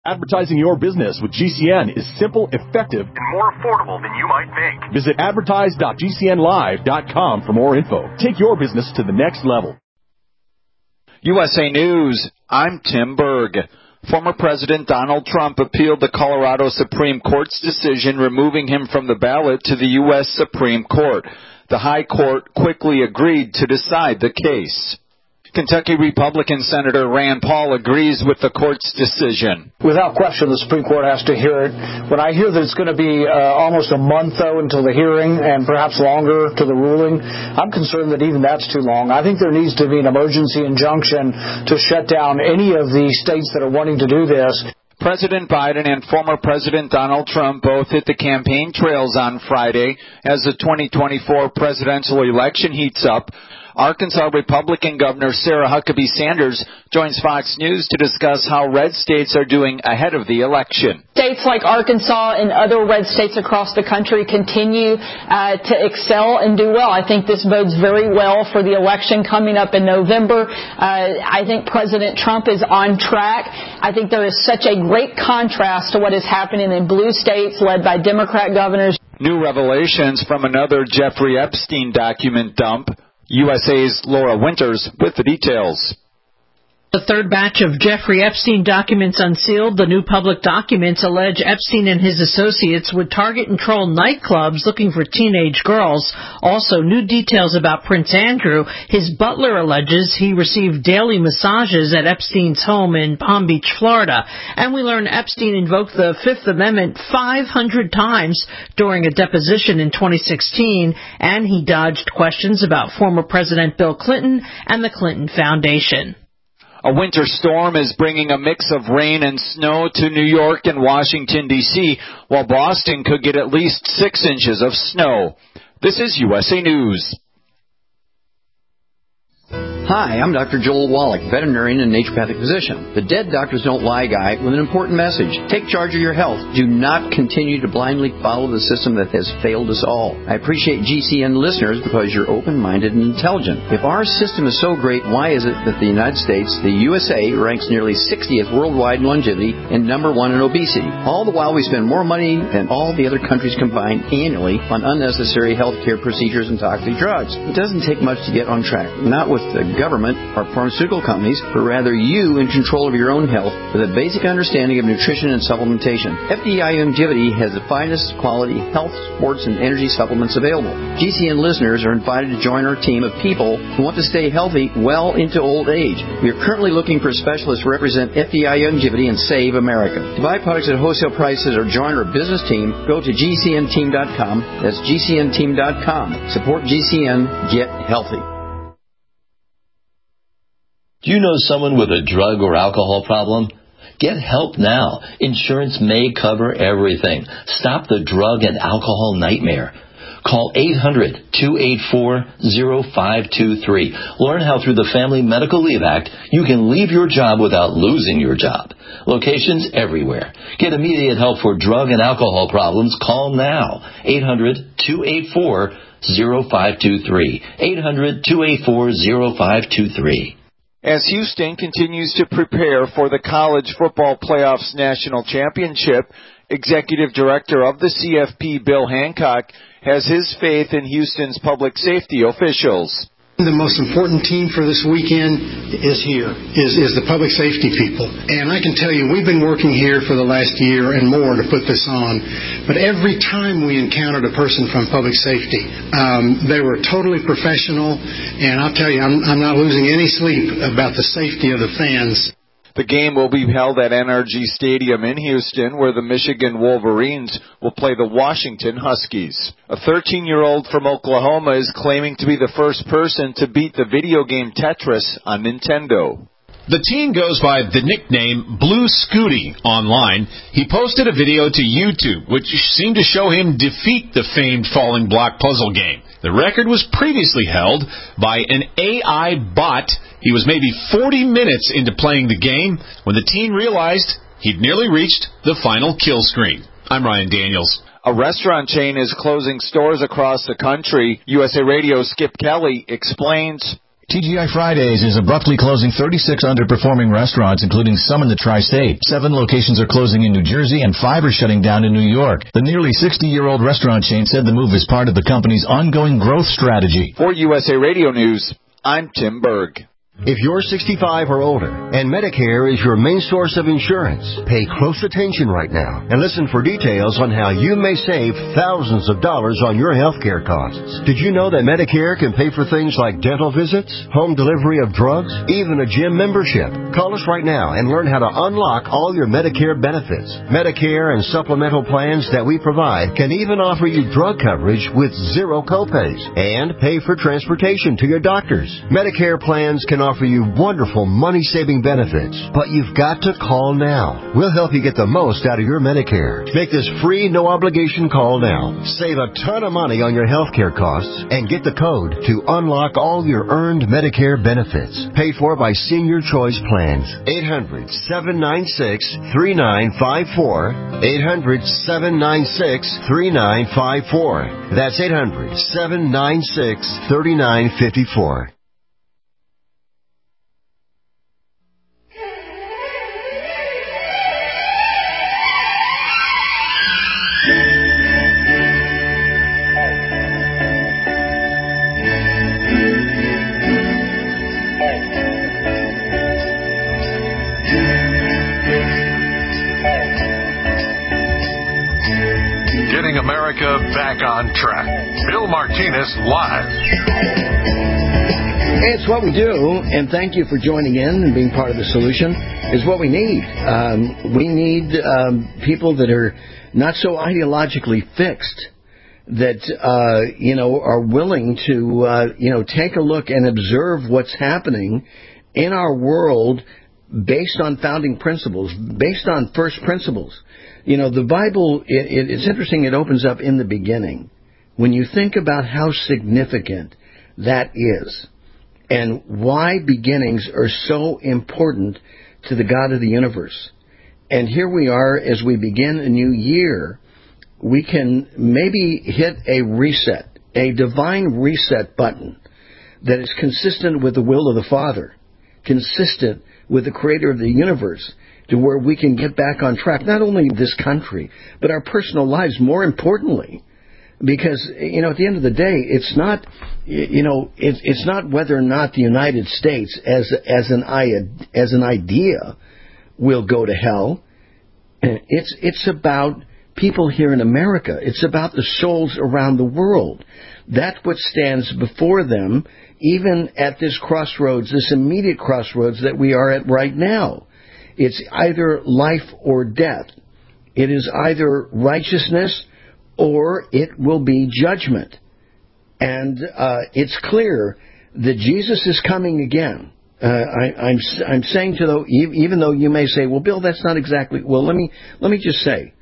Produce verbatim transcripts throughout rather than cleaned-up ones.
Advertising your business with G C N is simple, effective, and more affordable than you might think. Visit advertise dot g c n live dot com for more info. Take your business to the next level. U S A News, I'm Tim Berg. Former President Donald Trump appealed the Colorado Supreme Court's decision removing him from the ballot to the U S Supreme Court. The High Court quickly agreed to decide the case. Kentucky Republican Senator Rand Paul agrees with the court's decision. Without question, the Supreme Court has to hear it. When I hear that it's going to be uh, almost a month, though, until the hearing and perhaps longer to the ruling, I'm concerned that even that's too long. I think there needs to be an emergency injunction to shut down any of the states that are wanting to do this. President Biden and former President Donald Trump both hit the campaign trails on Friday as the twenty twenty-four presidential election heats up. Arkansas Republican Governor Sarah Huckabee Sanders joins Fox News to discuss how red states are doing ahead of the election. States like Arkansas and other red states across the country continue uh, to excel and do well. I think this bodes very well for the election coming up in November. Uh, I think President Trump is on track. I think there is such a great contrast to what is happening in blue states led by Democrat governors. New revelations from another Jeffrey Epstein document dump. U S A's Laura Winters with the details. The third batch of Jeffrey Epstein documents unsealed. The new public documents allege Epstein and his associates would target and troll nightclubs looking for teenage girls. Also, new details about Prince Andrew. His butler alleges he received daily massages at Epstein's home in Palm Beach, Florida. And we learn Epstein invoked the Fifth Amendment five hundred times during a deposition in twenty sixteen, and he dodged questions about former President Bill Clinton and the Clinton Foundation. A winter storm is bringing a mix of rain and snow to New York and Washington, D C, while Boston could get at least six inches of snow. This is U S A News. Hi, I'm Doctor Joel Wallach, veterinarian and naturopathic physician. The Dead Doctors Don't Lie guy with an important message. Take charge of your health. Do not continue to blindly follow the system that has failed us all. I appreciate G C N listeners because you're open-minded and intelligent. If our system is so great, why is it that the United States, the U S A, ranks nearly sixtieth worldwide in longevity and number one in obesity? All the while we spend more money than all the other countries combined annually on unnecessary health care procedures and toxic drugs. It doesn't take much to get on track. Not with the government or pharmaceutical companies, but rather you in control of your own health with a basic understanding of nutrition and supplementation. F D I Longevity has the finest quality health, sports, and energy supplements available. G C N listeners are invited to join our team of people who want to stay healthy well into old age. We are currently looking for specialists to represent F D I Longevity and Save America. To buy products at wholesale prices or join our business team, go to G C N team dot com. That's G C N team dot com. Support G C N. Get healthy. Do you know someone with a drug or alcohol problem? Get help now. Insurance may cover everything. Stop the drug and alcohol nightmare. Call eight hundred, two eight four, zero five two three. Learn how through the Family Medical Leave Act you can leave your job without losing your job. Locations everywhere. Get immediate help for drug and alcohol problems. Call now. eight hundred, two eight four, zero five two three. eight hundred, two eight four, zero five two three. As Houston continues to prepare for the College Football Playoffs National Championship, Executive Director of the C F P, Bill Hancock, has his faith in Houston's public safety officials. The most important team for this weekend is here, is, is the public safety people. And I can tell you, we've been working here for the last year and more to put this on. But every time we encountered a person from public safety, um, they were totally professional. And I'll tell you, I'm, I'm not losing any sleep about the safety of the fans. The game will be held at N R G Stadium in Houston, where the Michigan Wolverines will play the Washington Huskies. A thirteen-year-old from Oklahoma is claiming to be the first person to beat the video game Tetris on Nintendo. The teen goes by the nickname Blue Scooty online. He posted a video to YouTube, which seemed to show him defeat the famed falling block puzzle game. The record was previously held by an A I bot. He was maybe forty minutes into playing the game when the teen realized he'd nearly reached the final kill screen. I'm Ryan Daniels. A restaurant chain is closing stores across the country. U S A Radio Skip Kelly explains. T G I Fridays is abruptly closing thirty-six underperforming restaurants, including some in the tri-state. Seven locations are closing in New Jersey, and five are shutting down in New York. The nearly sixty-year-old restaurant chain said the move is part of the company's ongoing growth strategy. For U S A Radio News, I'm Tim Berg. If you're sixty-five or older and Medicare is your main source of insurance, pay close attention right now and listen for details on how you may save thousands of dollars on your health care costs. Did you know that Medicare can pay for things like dental visits, home delivery of drugs, even a gym membership? Call us right now and learn how to unlock all your Medicare benefits. Medicare and supplemental plans that we provide can even offer you drug coverage with zero copays and pay for transportation to your doctors. Medicare plans can offer you wonderful money-saving benefits, but you've got to call now. We'll help you get the most out of your Medicare. Make this free, no-obligation call now. Save a ton of money on your health care costs and get the code to unlock all your earned Medicare benefits. Paid for by Senior Choice Plans. eight hundred, seven nine six, three nine five four. eight hundred, seven nine six, three nine five four. That's eight hundred, seven nine six, three nine five four. America back on track. Bill Martinez live. It's what we do, and thank you for joining in and being part of the solution, is what we need. Um, we need um, people that are not so ideologically fixed, that, uh, you know, are willing to, uh, you know, take a look and observe what's happening in our world based on founding principles, based on first principles. You know, the Bible, it, it, it's interesting, it opens up in the beginning. When you think about how significant that is and why beginnings are so important to the God of the universe. And here we are, as we begin a new year, we can maybe hit a reset, a divine reset button that is consistent with the will of the Father, consistent with the Creator of the universe, to where we can get back on track, not only this country, but our personal lives, more importantly. Because, you know, at the end of the day, it's not, you know, it's, it's not whether or not the United States as, as, an, as an idea will go to hell. It's, it's about people here in America. It's about the souls around the world. That's what stands before them, even at this crossroads, this immediate crossroads that we are at right now. It's either life or death. It is either righteousness or it will be judgment. And uh, it's clear that Jesus is coming again. Uh, I, I'm I'm saying to though, even though you may say, well, Bill, that's not exactly. Well, let me let me just say,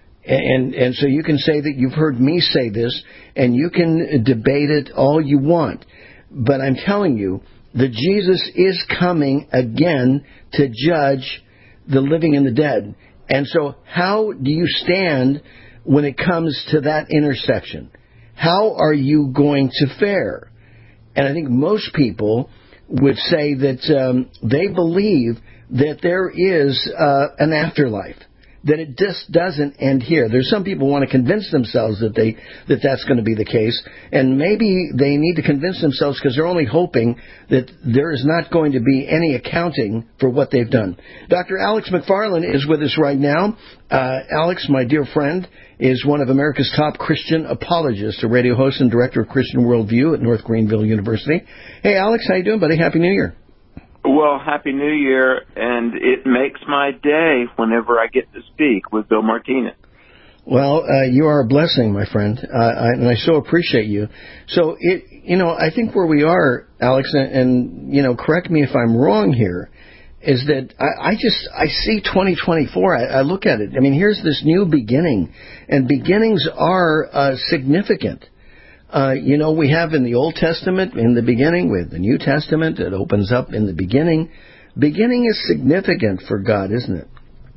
and and so you can say that you've heard me say this, and you can debate it all you want, but I'm telling you that Jesus is coming again to judge the living and the dead. And so how do you stand when it comes to that intersection? How are you going to fare? And I think most people would say that um, they believe that there is uh, an afterlife, that it just doesn't end here. There's some people who want to convince themselves that they that that's going to be the case, and maybe they need to convince themselves because they're only hoping that there is not going to be any accounting for what they've done. Doctor Alex McFarland is with us right now. Uh, Alex, my dear friend, is one of America's top Christian apologists, a radio host and director of Christian Worldview at North Greenville University. Hey, Alex, how you doing, buddy? Happy New Year. Well, Happy New Year, and it makes my day whenever I get to speak with Bill Martinez. Well, uh, you are a blessing, my friend, uh, I, and I so appreciate you. So, it, you know, I think where we are, Alex, and, and you know, correct me if I'm wrong here, is that I, I just, I see twenty twenty-four, I, I look at it. I mean, here's this new beginning, and beginnings are uh, significant. Uh, you know, we have in the Old Testament, in the beginning, with the New Testament, it opens up in the beginning. Beginning is significant for God, isn't it?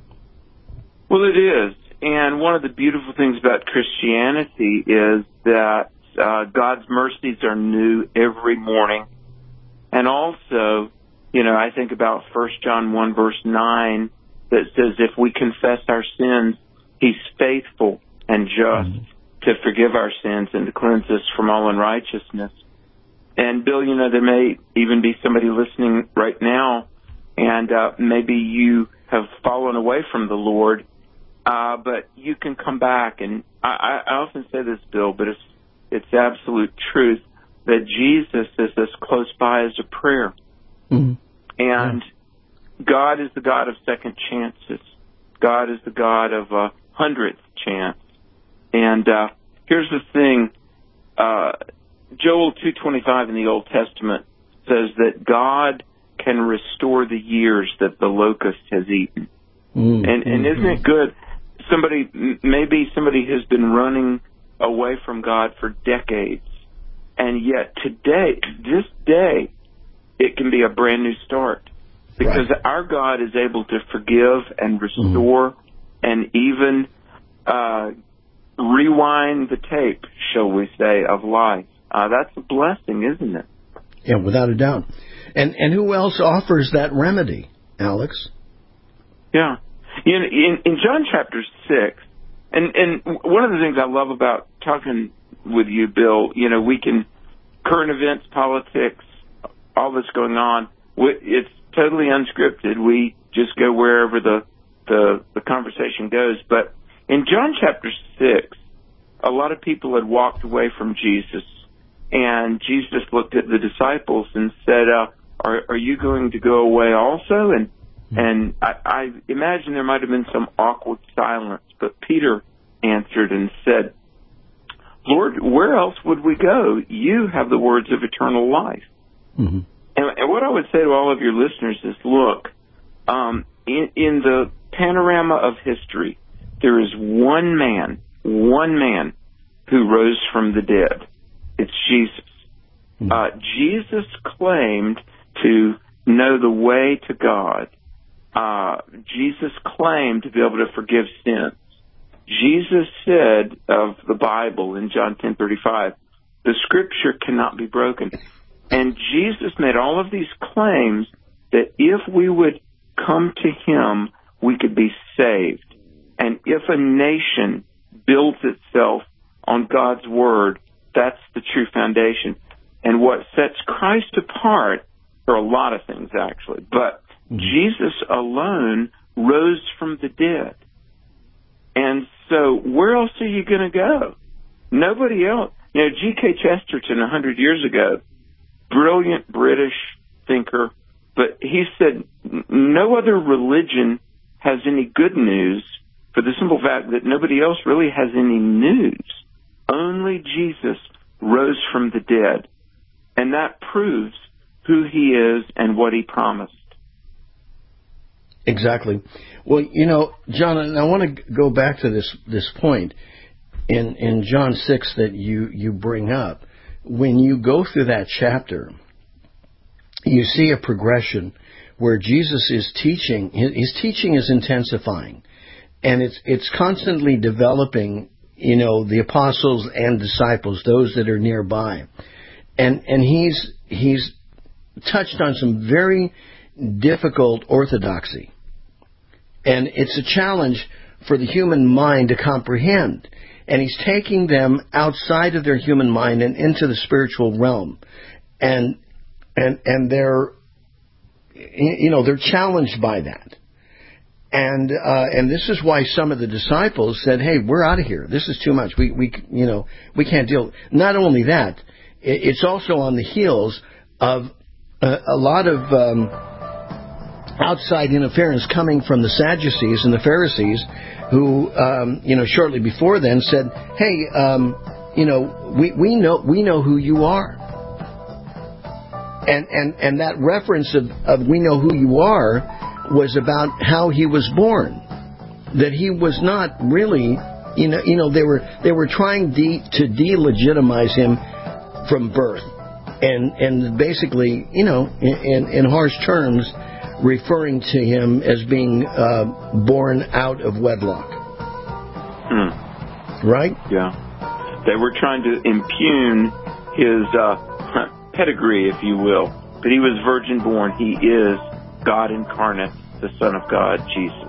Well, it is. And one of the beautiful things about Christianity is that uh, God's mercies are new every morning. And also, you know, I think about First John one, verse nine, that says if we confess our sins, he's faithful and just mm-hmm. to forgive our sins and to cleanse us from all unrighteousness. And, Bill, you know, there may even be somebody listening right now, and uh, maybe you have fallen away from the Lord, uh, but you can come back. And I, I often say this, Bill, but it's it's absolute truth, that Jesus is as close by as a prayer. Mm-hmm. And yeah. God is the God of second chances. God is the God of a hundredth chance. And uh, here's the thing. Uh, Joel two twenty-five in the Old Testament says that God can restore the years that the locust has eaten. Mm-hmm. And, and isn't it good? Somebody, maybe somebody has been running away from God for decades, and yet today, this day, it can be a brand new start, because right. our God is able to forgive and restore mm-hmm. and even uh, rewind the tape, shall we say, of life. Uh, that's a blessing, isn't it? Yeah, without a doubt. And and who else offers that remedy, Alex? Yeah. In, in, in John chapter six, and, and one of the things I love about talking with you, Bill, you know, we can, current events, politics, all that's going on, it's totally unscripted. We just go wherever the, the, the conversation goes. But in John chapter six, a lot of people had walked away from Jesus, and Jesus looked at the disciples and said, uh, are, are you going to go away also? And And I, I imagine there might have been some awkward silence, but Peter answered and said, Lord, where else would we go? You have the words of eternal life. Mm-hmm. And, and what I would say to all of your listeners is, look, um, in, in the panorama of history, there is one man, one man who rose from the dead. It's Jesus. Mm-hmm. Uh, Jesus claimed to know the way to God. Uh, Jesus claimed to be able to forgive sins. Jesus said of the Bible in John ten thirty-five, the Scripture cannot be broken. And Jesus made all of these claims that if we would come to Him, we could be saved. And if a nation builds itself on God's Word, that's the true foundation. And what sets Christ apart are a lot of things, actually, but Jesus alone rose from the dead. And so where else are you going to go? Nobody else. You know, G K Chesterton a hundred years ago, brilliant British thinker, but he said no other religion has any good news for the simple fact that nobody else really has any news. Only Jesus rose from the dead. And that proves who He is and what He promised. Exactly. Well, you know, John, and I want to go back to this this point in in John six that you, you bring up. When you go through that chapter, you see a progression where Jesus is teaching. His teaching is intensifying, and it's it's constantly developing, you know, the apostles and disciples, those that are nearby. And and he's he's touched on some very difficult orthodoxy. And it's a challenge for the human mind to comprehend. And he's taking them outside of their human mind and into the spiritual realm. And and and they're you know, they're challenged by that. And uh, and this is why some of the disciples said, "Hey, we're out of here. This is too much. We we you know, we can't deal." Not only that, it's also on the heels of a, a lot of um, outside interference coming from the Sadducees and the Pharisees, who, um, you know, shortly before then said, "Hey, um, you know, we, we know we know who you are," and and and that reference of, of "we know who you are" was about how he was born, that he was not really, you know, you know, they were they were trying de- to delegitimize him from birth, and and basically, you know, in in harsh terms, referring to him as being uh, born out of wedlock. Hmm. Right? Yeah. They were trying to impugn his uh, pedigree, if you will, but he was virgin born. He is God incarnate, the Son of God, Jesus.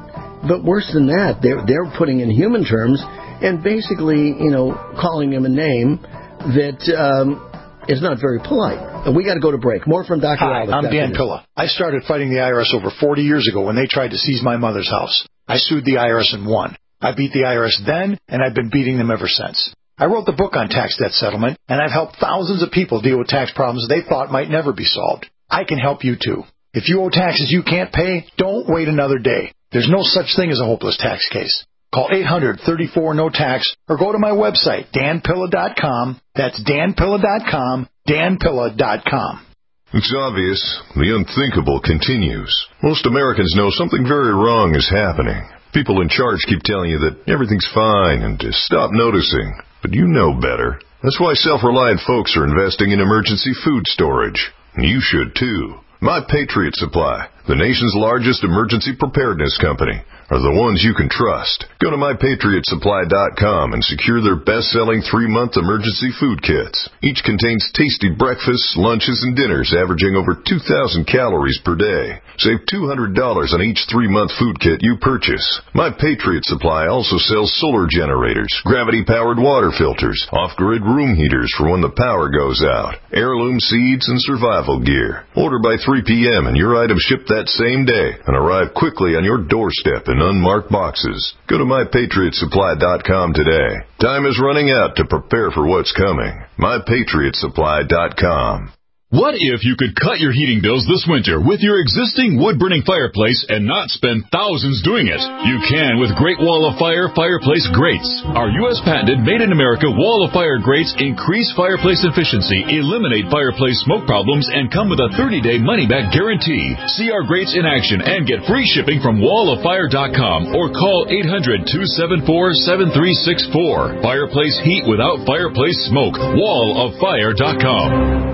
But worse than that, they're, they're putting in human terms and basically, you know, calling him a name that um, is not very polite. We got to go to break. More from Doctor Hi, Alex. I'm Dan Pilla. I started fighting the I R S over forty years ago when they tried to seize my mother's house. I sued the I R S and won. I beat the I R S then, and I've been beating them ever since. I wrote the book on tax debt settlement, and I've helped thousands of people deal with tax problems they thought might never be solved. I can help you, too. If you owe taxes you can't pay, don't wait another day. There's no such thing as a hopeless tax case. Call eight hundred, thirty-four, no tax or go to my website, dan pilla dot com. That's dan pilla dot com, dan pilla dot com. It's obvious. The unthinkable continues. Most Americans know something very wrong is happening. People in charge keep telling you that everything's fine and to stop noticing. But you know better. That's why self-reliant folks are investing in emergency food storage. And you should too. My Patriot Supply, the nation's largest emergency preparedness company, are the ones you can trust. Go to my patriot supply dot com and secure their best-selling three-month emergency food kits. Each contains tasty breakfasts, lunches, and dinners averaging over two thousand calories per day. Save two hundred dollars on each three-month food kit you purchase. My Patriot Supply also sells solar generators, gravity-powered water filters, off-grid room heaters for when the power goes out, heirloom seeds, and survival gear. Order by three p.m. and your items ship that same day and arrive quickly on your doorstep in unmarked boxes. Go to my patriot supply dot com today. Time is running out to prepare for what's coming. my patriot supply dot com. What if you could cut your heating bills this winter with your existing wood-burning fireplace and not spend thousands doing it? You can with Great Wall of Fire fireplace grates. Our U S patented made-in-America Wall of Fire grates increase fireplace efficiency, eliminate fireplace smoke problems, and come with a thirty-day money-back guarantee. See our grates in action and get free shipping from wall of fire dot com or call eight hundred, two seven four, seven three six four. Fireplace heat without fireplace smoke. wall of fire dot com.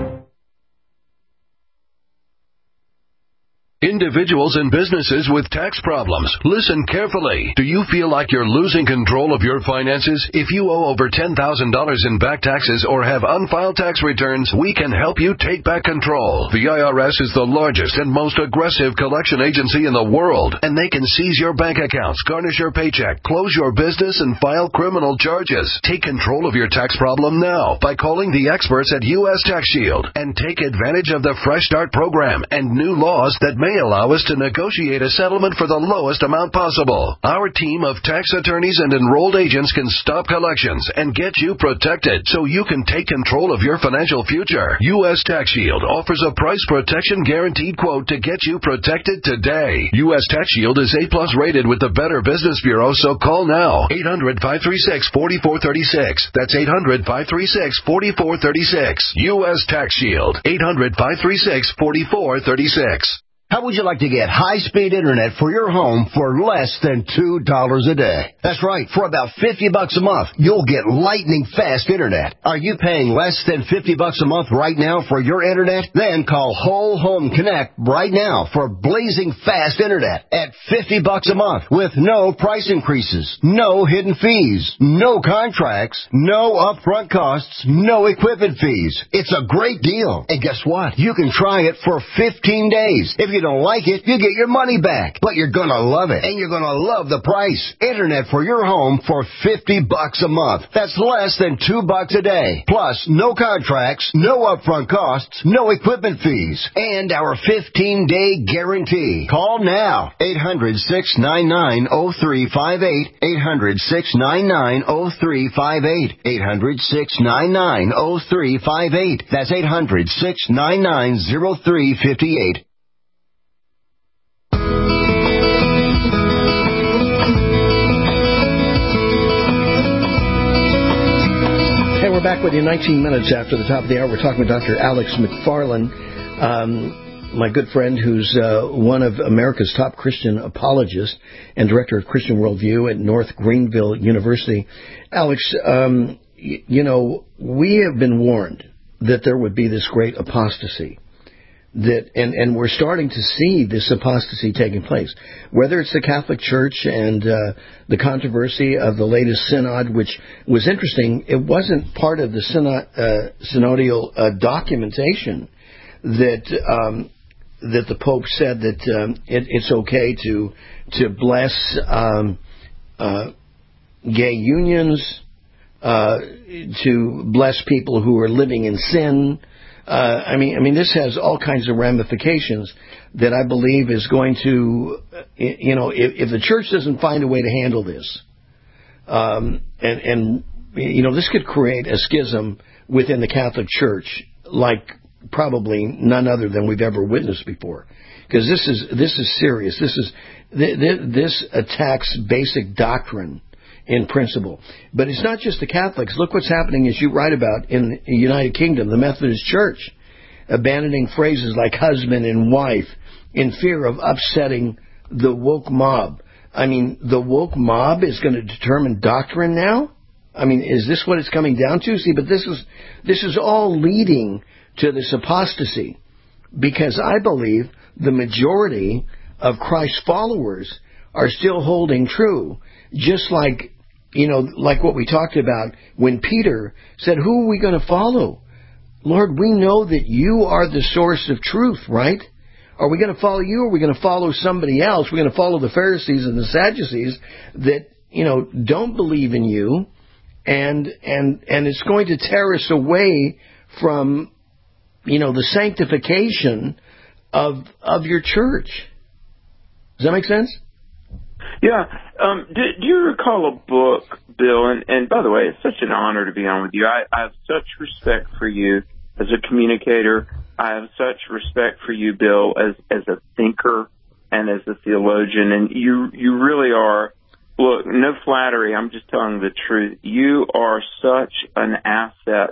Individuals and businesses with tax problems, listen carefully. Do you feel like you're losing control of your finances? If you owe over ten thousand dollars in back taxes or have unfiled tax returns, we can help you take back control. The I R S is the largest and most aggressive collection agency in the world, and they can seize your bank accounts, garnish your paycheck, close your business, and file criminal charges. Take control of your tax problem now by calling the experts at U S Tax Shield and take advantage of the Fresh Start program and new laws that may allow us to negotiate a settlement for the lowest amount possible. Our team of tax attorneys and enrolled agents can stop collections and get you protected so you can take control of your financial future. U S Tax Shield offers a price protection guaranteed quote to get you protected today. U S Tax Shield is A plus rated with the Better Business Bureau, so call now. eight hundred, five three six, four four three six. That's eight hundred, five three six, four four three six. U S Tax Shield. eight hundred, five three six, four four three six. How would you like to get high-speed internet for your home for less than two dollars a day? That's right. For about fifty bucks a month, you'll get lightning-fast internet. Are you paying less than fifty bucks a month right now for your internet? Then call Whole Home Connect right now for blazing fast internet at fifty bucks a month with no price increases, no hidden fees, no contracts, no upfront costs, no equipment fees. It's a great deal. And guess what? You can try it for fifteen days. If you don't like it, you get your money back. But you're gonna love it, and you're gonna love the price. Internet for your home for fifty bucks a month. That's less than two bucks a day. Plus, no contracts, no upfront costs, no equipment fees, and our fifteen-day guarantee. Call now. eight hundred, six nine nine, oh three five eight. eight hundred, six nine nine, oh three five eight. eight hundred, six nine nine, oh three five eight. That's eight hundred, six nine nine, oh three five eight. Hey, we're back with you nineteen minutes after the top of the hour. We're talking with Doctor Alex McFarland, um, my good friend who's uh, one of America's top Christian apologists and director of Christian Worldview at North Greenville University. Alex, um, y- you know, we have been warned that there would be this great apostasy. That and, and we're starting to see this apostasy taking place. Whether it's the Catholic Church and uh, the controversy of the latest synod, which was interesting, it wasn't part of the synod, uh, synodial uh, documentation that um, that the Pope said that um, it, it's okay to to bless um, uh, gay unions, uh, to bless people who are living in sin. Uh, I mean, I mean, this has all kinds of ramifications that I believe is going to, you know, if, if the church doesn't find a way to handle this, um, and, and, you know, this could create a schism within the Catholic Church like probably none other than we've ever witnessed before. Because this is, this is serious. This is, this attacks basic doctrine in principle. But it's not just the Catholics. Look what's happening, as you write about, in the United Kingdom, the Methodist Church, abandoning phrases like husband and wife in fear of upsetting the woke mob. I mean, the woke mob is going to determine doctrine now? I mean, is this what it's coming down to? See, but this is this is all leading to this apostasy, because I believe the majority of Christ's followers are still holding true, just like, you know, like what we talked about when Peter said, who are we going to follow? Lord, we know that you are the source of truth, right? Are we going to follow you, or are we going to follow somebody else? We're going to follow the Pharisees and the Sadducees that, you know, don't believe in you, and and and it's going to tear us away from, you know, the sanctification of of your church. Does that make sense? Yeah. Um, do, do you recall a book, Bill? And, and by the way, it's such an honor to be on with you. I, I have such respect for you as a communicator. I have such respect for you, Bill, as as a thinker and as a theologian. And you you really are. Look, no flattery. I'm just telling the truth. You are such an asset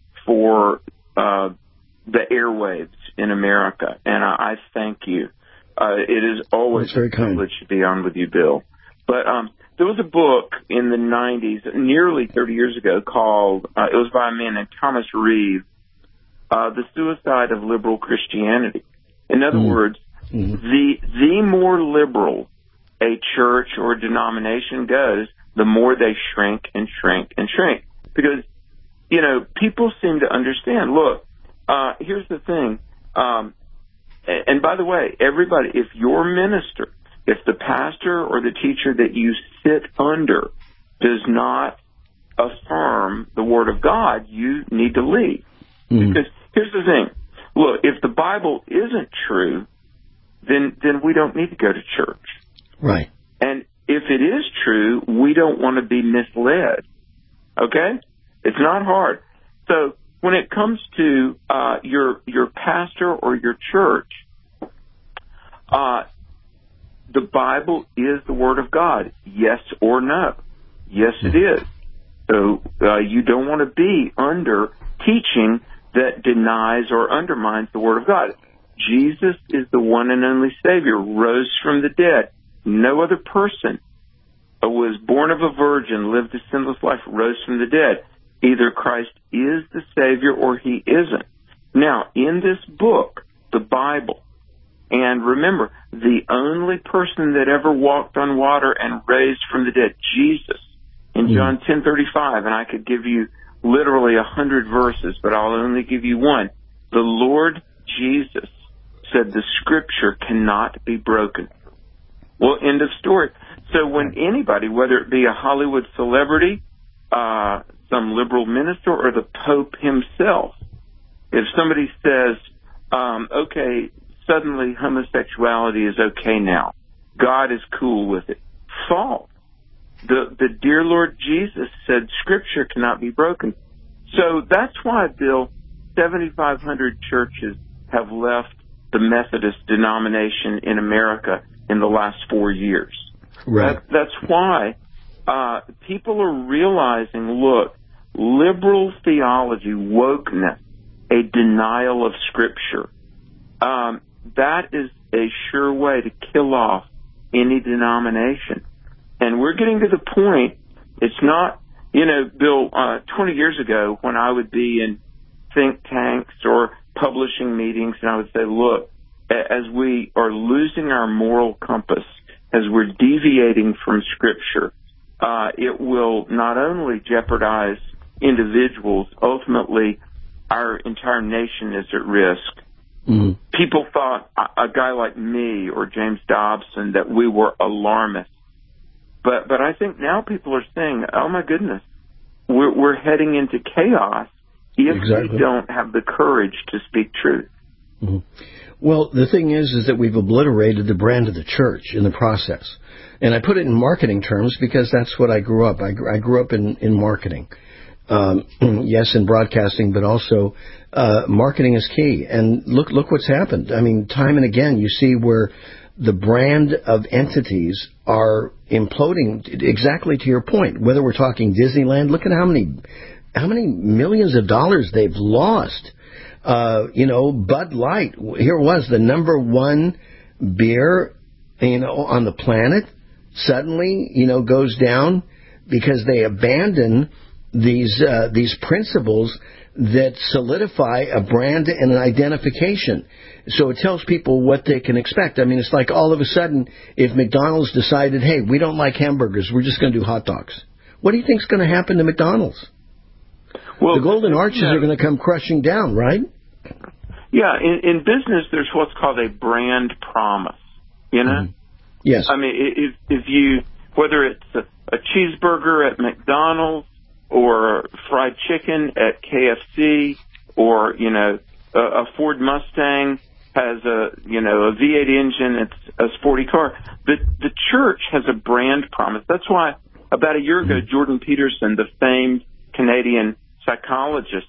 for uh, the airwaves in America, and I, I thank you. Uh, it is always a privilege to be on with you, Bill. But um, there was a book in the nineties, nearly thirty years ago, called, uh, it was by a man named Thomas Reeve, uh, The Suicide of Liberal Christianity. In other mm. words, mm-hmm. the the more liberal a church or denomination goes, the more they shrink and shrink and shrink. Because, you know, people seem to understand, look, uh, here's the thing, um, and by the way, everybody, if your minister, if the pastor or the teacher that you sit under does not affirm the Word of God, you need to leave. Mm. Because here's the thing. Look, if the Bible isn't true, then then we don't need to go to church. Right. And if it is true, we don't want to be misled. Okay? It's not hard. So when it comes to uh, your your pastor or your church, uh, the Bible is the Word of God, yes or no? Yes, it is. So uh, you don't want to be under teaching that denies or undermines the Word of God. Jesus is the one and only Savior, rose from the dead. No other person was born of a virgin, lived a sinless life, rose from the dead. Either Christ is the Savior or He isn't. Now, in this book, the Bible, and remember, the only person that ever walked on water and raised from the dead, Jesus, in mm. John ten thirty-five, and I could give you literally a hundred verses, but I'll only give you one. The Lord Jesus said the Scripture cannot be broken. Well, end of story. So when anybody, whether it be a Hollywood celebrity, uh, some liberal minister, or the Pope himself, if somebody says, um, okay, suddenly homosexuality is okay now, God is cool with it, false. The, the dear Lord Jesus said Scripture cannot be broken. So that's why, Bill, seventy-five hundred churches have left the Methodist denomination in America in the last four years. Right. That, that's why uh, people are realizing, look, liberal theology, wokeness, a denial of Scripture, um, that is a sure way to kill off any denomination. And we're getting to the point, it's not, you know, Bill, uh, twenty years ago when I would be in think tanks or publishing meetings, and I would say, look, as we are losing our moral compass, as we're deviating from Scripture, uh, it will not only jeopardize individuals, ultimately our entire nation is at risk. mm-hmm. people thought a, a guy like me or James Dobson that we were alarmists. But but I think now people are saying, oh, my goodness, we're, we're heading into chaos if exactly. we don't have the courage to speak truth. Mm-hmm. Well, the thing is, is that we've obliterated the brand of the church in the process. And I put it in marketing terms because that's what I grew up. I, I grew up in, in marketing. Um, yes, in broadcasting, but also uh, marketing is key. And look, look what's happened. I mean, time and again, you see where the brand of entities are imploding. Exactly to your point. Whether we're talking Disneyland, look at how many, how many millions of dollars they've lost. Uh, you know, Bud Light. Here it was, the number one beer, you know, on the planet. Suddenly, you know, goes down because they abandon these uh, these principles that solidify a brand and an identification. So it tells people what they can expect. I mean, it's like all of a sudden, if McDonald's decided, hey, we don't like hamburgers, we're just going to do hot dogs. What do you think is going to happen to McDonald's? Well, the golden arches yeah. are going to come crushing down, right? Yeah, in, in business, there's what's called a brand promise, you know? Mm-hmm. Yes. I mean, if, if you, whether it's a, a cheeseburger at McDonald's or fried chicken at K F C or, you know, a, a Ford Mustang has a, you know, a V eight engine, it's a sporty car. The, the church has a brand promise. That's why about a year ago, mm-hmm. Jordan Peterson, the famed Canadian psychologist,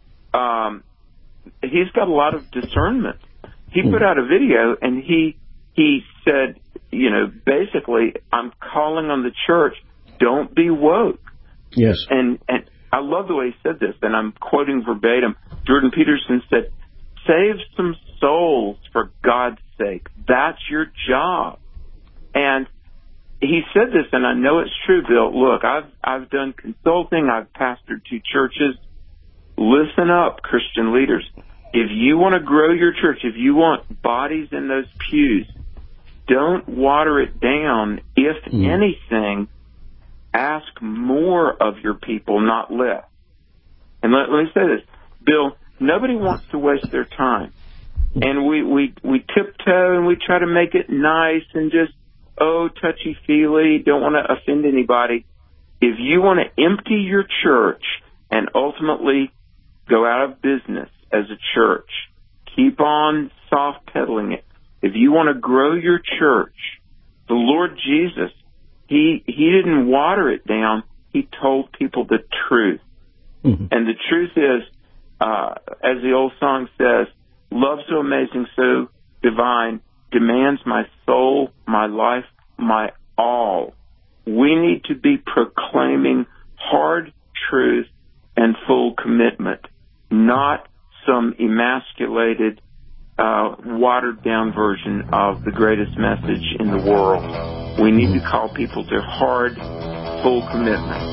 um, he's got a lot of discernment. He put out a video and he he said, you know, basically, I'm calling on the church, don't be woke. Yes. And and I love the way he said this, and I'm quoting verbatim. Jordan Peterson said, save some souls for God's sake. That's your job. And he said this, and I know it's true, Bill. Look, I've I've done consulting. I've pastored two churches. Listen up, Christian leaders. If you want to grow your church, if you want bodies in those pews, don't water it down. If mm. anything, ask more of your people, not less. And let, let me say this, Bill, nobody wants to waste their time. And we, we, we tiptoe and we try to make it nice and just, oh, touchy-feely, don't want to offend anybody. If you want to empty your church and ultimately go out of business as a church, keep on soft-pedaling it. If you want to grow your church, the Lord Jesus, he he didn't water it down. He told people the truth. Mm-hmm. And the truth is, uh, as the old song says, love so amazing, so divine, demands my soul, my life, my all. We need to be proclaiming hard truth and full commitment, not some emasculated, uh, watered-down version of the greatest message in the world. We need to call people to hard, full commitment.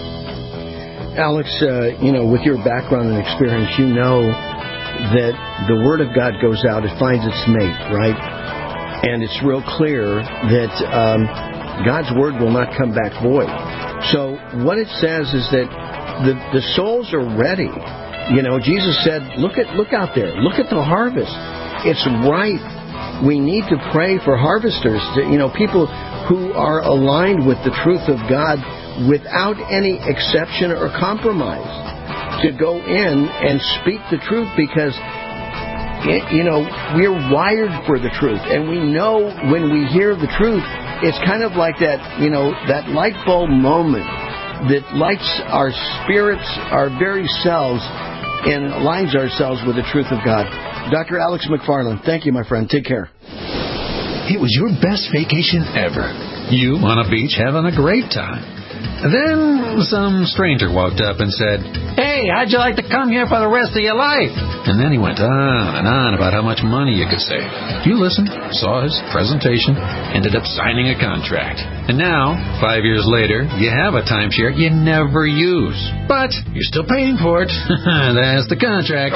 Alex, uh, you know, with your background and experience, you know that the Word of God goes out, it finds its mate, right? And it's real clear that um, God's Word will not come back void. So what it says is that the, the souls are ready. You know, Jesus said, look at look out there. Look at the harvest. It's ripe. We need to pray for harvesters, to, you know, people who are aligned with the truth of God without any exception or compromise, to go in and speak the truth because, it, you know, we're wired for the truth. And we know when we hear the truth, it's kind of like that, you know, that light bulb moment that lights our spirits, our very selves, and aligns ourselves with the truth of God. Doctor Alex McFarland, thank you, my friend. Take care. It was your best vacation ever. You on a beach having a great time. Then some stranger walked up and said, hey, how'd you like to come here for the rest of your life? And then he went on and on about how much money you could save. You listened, saw his presentation, ended up signing a contract. And now, five years later, you have a timeshare you never use. But you're still paying for it. That's the contract.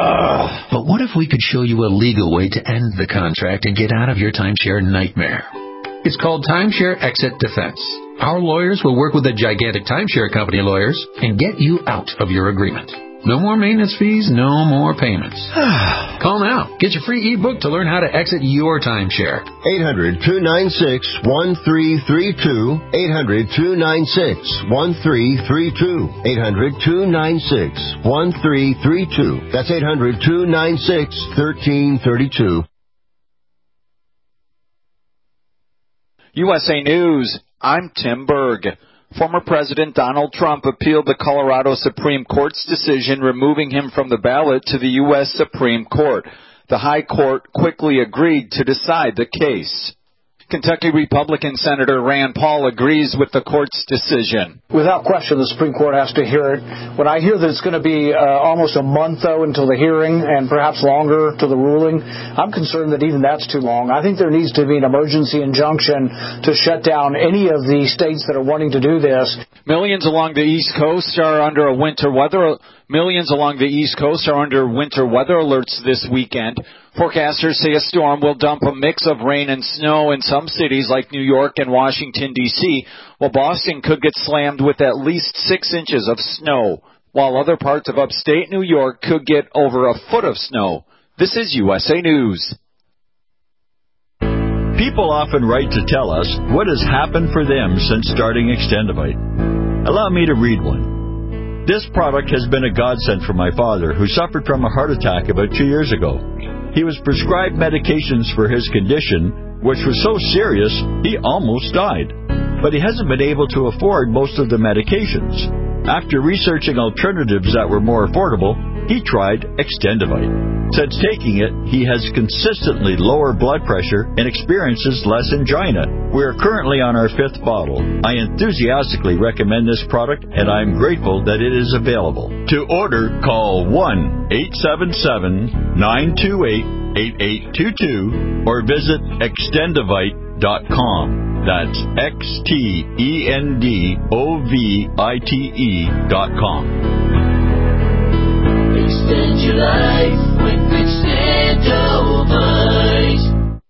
But what if we could show you a legal way to end the contract and get out of your timeshare nightmare? It's called Timeshare Exit Defense. Our lawyers will work with the gigantic timeshare company lawyers and get you out of your agreement. No more maintenance fees, no more payments. Call now. Get your free ebook to learn how to exit your timeshare. eight hundred, two nine six, one three three two. eight hundred, two nine six, one three three two. eight hundred, two nine six, one three three two. That's eight hundred, two nine six, one three three two. U S A News, I'm Tim Berg. Former President Donald Trump appealed the Colorado Supreme Court's decision removing him from the ballot to the U S Supreme Court. The High Court quickly agreed to decide the case. Kentucky Republican Senator Rand Paul agrees with the court's decision. Without question, the Supreme Court has to hear it. When I hear that it's going to be uh, almost a month, though, until the hearing and perhaps longer to the ruling, I'm concerned that even that's too long. I think there needs to be an emergency injunction to shut down any of the states that are wanting to do this. Millions along the East Coast are under a winter weather Millions along the East Coast are under winter weather alerts this weekend. Forecasters say a storm will dump a mix of rain and snow in some cities like New York and Washington, D C, while Boston could get slammed with at least six inches of snow, while other parts of upstate New York could get over a foot of snow. This is U S A News. People often write to tell us what has happened for them since starting Extendivite. Allow me to read one. This product has been a godsend for my father, who suffered from a heart attack about two years ago. He was prescribed medications for his condition, which was so serious he almost died. But he hasn't been able to afford most of the medications. After researching alternatives that were more affordable, he tried Extendivite. Since taking it, he has consistently lower blood pressure and experiences less angina. We are currently on our fifth bottle. I enthusiastically recommend this product, and I am grateful that it is available. To order, call one eight seven seven, nine two eight, eight eight two two or visit extendivite dot com. That's X T E N D O V I T E dot com. Extend your life with Extendivite.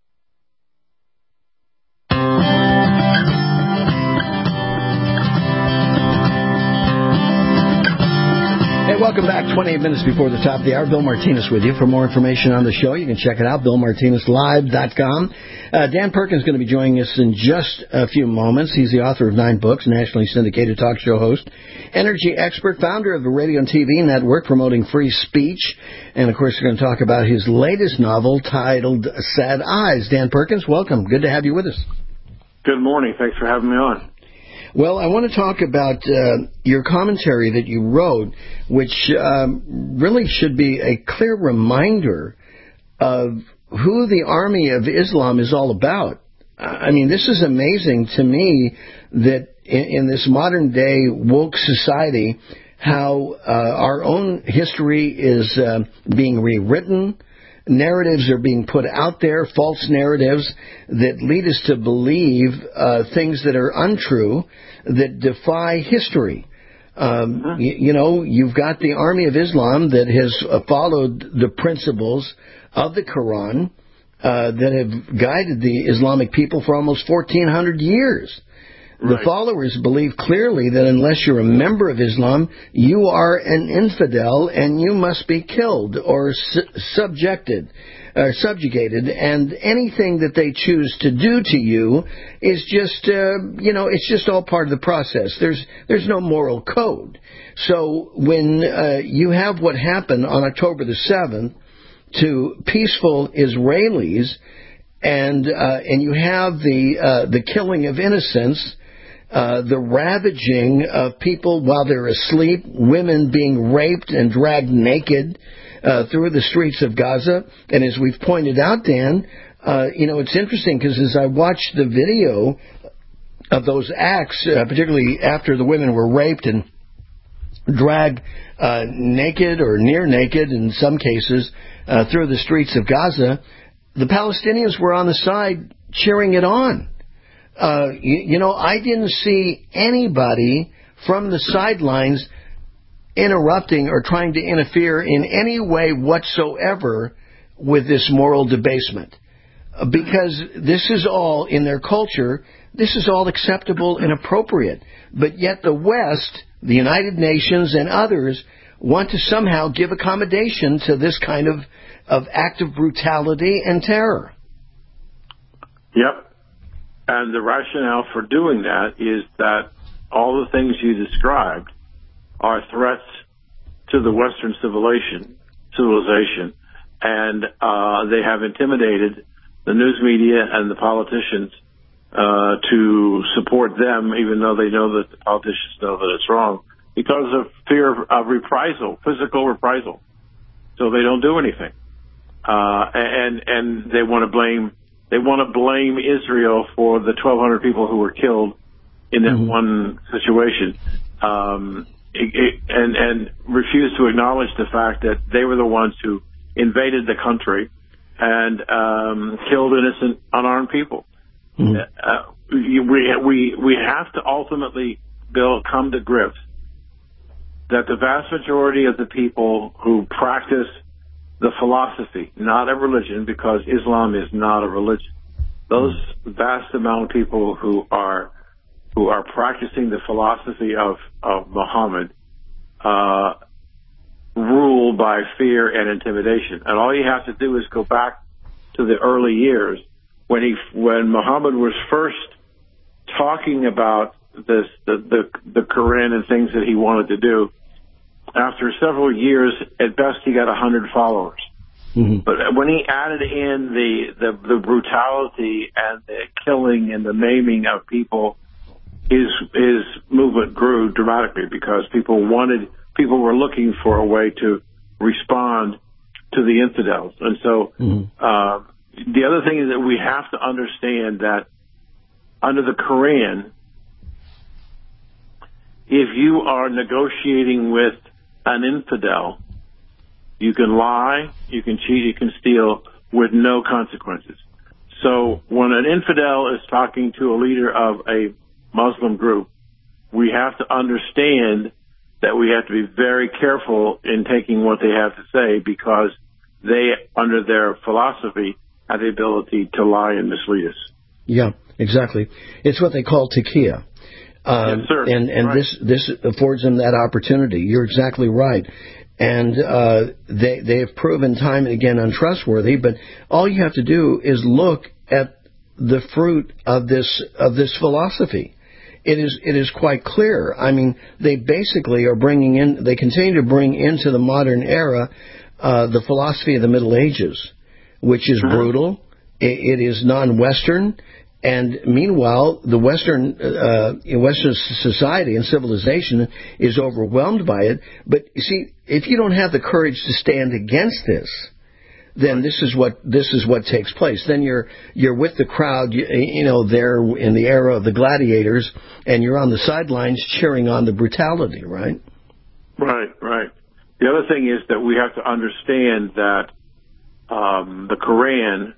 Hey, welcome back. twenty-eight minutes before the top of the hour. Bill Martinez with you. For more information on the show, you can check it out, bill martinez live dot com. Uh, Dan Perkins is going to be joining us in just a few moments. He's the author of nine books, nationally syndicated talk show host, energy expert, founder of the radio and T V network promoting free speech. And, of course, we're going to talk about his latest novel titled Sad Eyes. Dan Perkins, welcome. Good to have you with us. Good morning. Thanks for having me on. Well, I want to talk about uh, your commentary that you wrote, which um, really should be a clear reminder of who the Army of Islam is all about. I mean, this is amazing to me that in, in this modern day woke society, how uh, our own history is uh, being rewritten. Narratives are being put out there, false narratives that lead us to believe uh, things that are untrue, that defy history. Um, huh? you, you know, you've got the Army of Islam that has uh, followed the principles of the Quran uh, that have guided the Islamic people for almost fourteen hundred years. Right. The followers believe clearly that unless you're a member of Islam, you are an infidel and you must be killed or su- subjected, or subjugated, and anything that they choose to do to you is just, uh, you know, it's just all part of the process. There's there's no moral code. So when uh, you have what happened on October the seventh to peaceful Israelis, and uh, and you have the uh, the killing of innocents, Uh, the ravaging of people while they're asleep, women being raped and dragged naked uh, through the streets of Gaza. And as we've pointed out, Dan, uh, you know, it's interesting because as I watched the video of those acts, uh, particularly after the women were raped and dragged uh, naked or near naked in some cases uh, through the streets of Gaza, the Palestinians were on the side cheering it on. Uh, you, you know, I didn't see anybody from the sidelines interrupting or trying to interfere in any way whatsoever with this moral debasement. Uh, because this is all, in their culture, this is all acceptable and appropriate. But yet the West, the United Nations and others, want to somehow give accommodation to this kind of, of act of brutality and terror. Yep. And the rationale for doing that is that all the things you described are threats to the Western civilization, civilization, and uh, they have intimidated the news media and the politicians uh, to support them, even though they know that the politicians know that it's wrong, because of fear of reprisal, physical reprisal. So they don't do anything, uh, and and they want to blame they want to blame Israel for the twelve hundred people who were killed in that mm-hmm. one situation, um, it, it, and and refuse to acknowledge the fact that they were the ones who invaded the country and um, killed innocent, unarmed people. Mm-hmm. Uh, we we we have to ultimately, Bill, come to grips that the vast majority of the people who practice the philosophy, not a religion, because Islam is not a religion, those vast amount of people who are who are practicing the philosophy of of Muhammad uh, rule by fear and intimidation. And all you have to do is go back to the early years when he when Muhammad was first talking about this the the, the Quran and things that he wanted to do. After several years, at best, he got a hundred followers. Mm-hmm. But when he added in the, the the brutality and the killing and the maiming of people, his his movement grew dramatically because people wanted people were looking for a way to respond to the infidels. And so mm-hmm. uh, the other thing is that we have to understand that under the Quran, if you are negotiating with an infidel, you can lie, you can cheat, you can steal with no consequences. So when an infidel is talking to a leader of a Muslim group, we have to understand that we have to be very careful in taking what they have to say because they, under their philosophy, have the ability to lie and mislead us. Yeah, exactly. It's what they call taqiyya. Um, yes, sir. And, and right. this this affords them that opportunity. You're exactly right. And uh, they they have proven time and again untrustworthy. But all you have to do is look at the fruit of this of this philosophy. It is it is quite clear. I mean, they basically are bringing in. They continue to bring into the modern era uh, the philosophy of the Middle Ages, which is uh-huh. brutal. It, it is non-Western. And meanwhile, the Western uh, Western society and civilization is overwhelmed by it. But you see, if you don't have the courage to stand against this, then this is what this is what takes place. Then you're you're with the crowd, you, you know, there in the era of the gladiators, and you're on the sidelines cheering on the brutality, right? Right, right. The other thing is that we have to understand that um, the Quran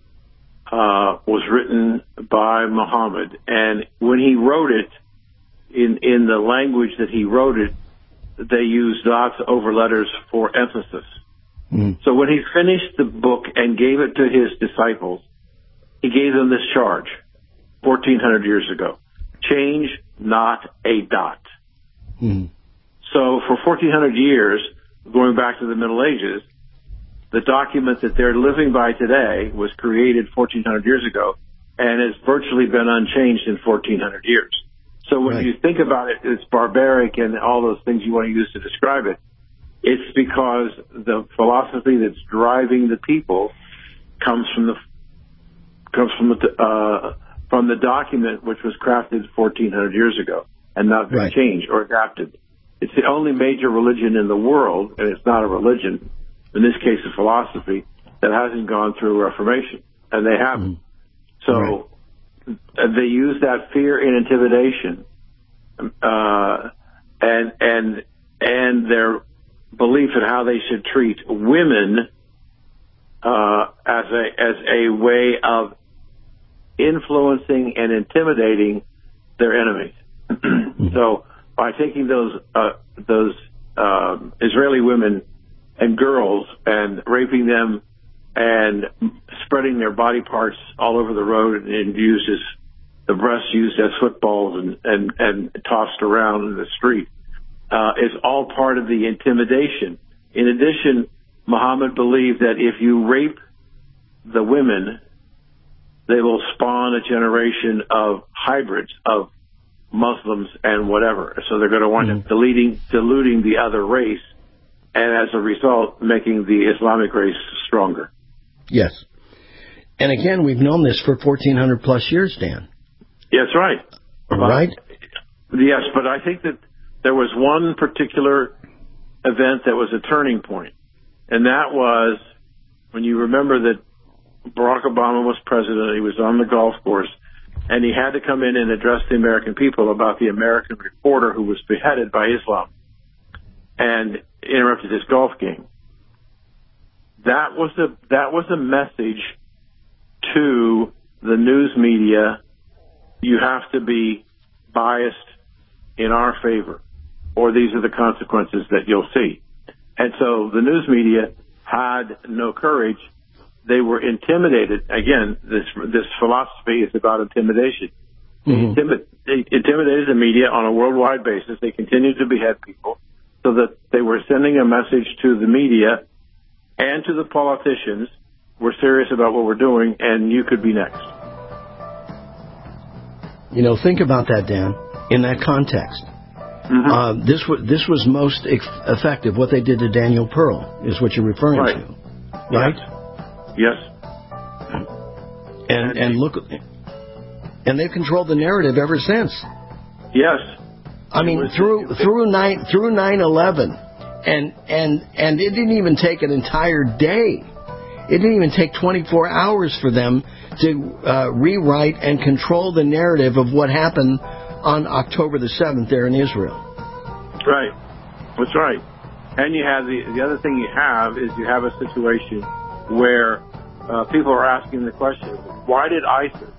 Uh, was written by Muhammad, and when he wrote it, in in the language that he wrote it, they used dots over letters for emphasis. Mm. So when he finished the book and gave it to his disciples, he gave them this charge, fourteen hundred years ago: change not a dot. Mm. So for fourteen hundred years, going back to the Middle Ages, the document that they're living by today was created fourteen hundred years ago and has virtually been unchanged in fourteen hundred years. So when right. you think about it, it's barbaric and all those things you want to use to describe it. It's because the philosophy that's driving the people comes from the comes from the uh, from the document which was crafted fourteen hundred years ago and not been right. changed or adapted. It's the only major religion in the world, and it's not a religion. In this case, a philosophy that hasn't gone through Reformation, and they haven't. Mm. So right. they use that fear and intimidation, uh, and and and their belief in how they should treat women uh, as a as a way of influencing and intimidating their enemies. Mm. So by taking those uh, those um, Israeli women and girls and raping them and spreading their body parts all over the road and used as the breasts used as footballs and, and, and tossed around in the street. uh, is all part of the intimidation. In addition, Muhammad believed that if you rape the women, they will spawn a generation of hybrids of Muslims and whatever. So they're going to wind mm. up deleting, diluting the other race, and as a result, making the Islamic race stronger. Yes. And again, we've known this for fourteen hundred plus years, Dan. Yes, right. Right? But, yes, but I think that there was one particular event that was a turning point, and that was when you remember that Barack Obama was president, he was on the golf course, and he had to come in and address the American people about the American reporter who was beheaded by Islam and interrupted his golf game. That was a that was a message to the news media. You have to be biased in our favor, or these are the consequences that you'll see. And so the news media had no courage. They were intimidated. Again, this this philosophy is about intimidation. Mm-hmm. They, intimi- they intimidated the media on a worldwide basis. They continued to behead people so that they were sending a message to the media and to the politicians, we're serious about what we're doing, and you could be next. You know, think about that, Dan, in that context. Mm-hmm. Uh, this, was, this was most ex- effective. What they did to Daniel Pearl is what you're referring right. to, right? Yes. And, and look, and they've controlled the narrative ever since. Yes. I mean, through through nine through nine eleven, and and and it didn't even take an entire day. It didn't even take twenty-four hours for them to uh, rewrite and control the narrative of what happened on October the seventh there in Israel. Right. That's right. And you have the the other thing you have is you have a situation where uh, people are asking the question: why did ISIS?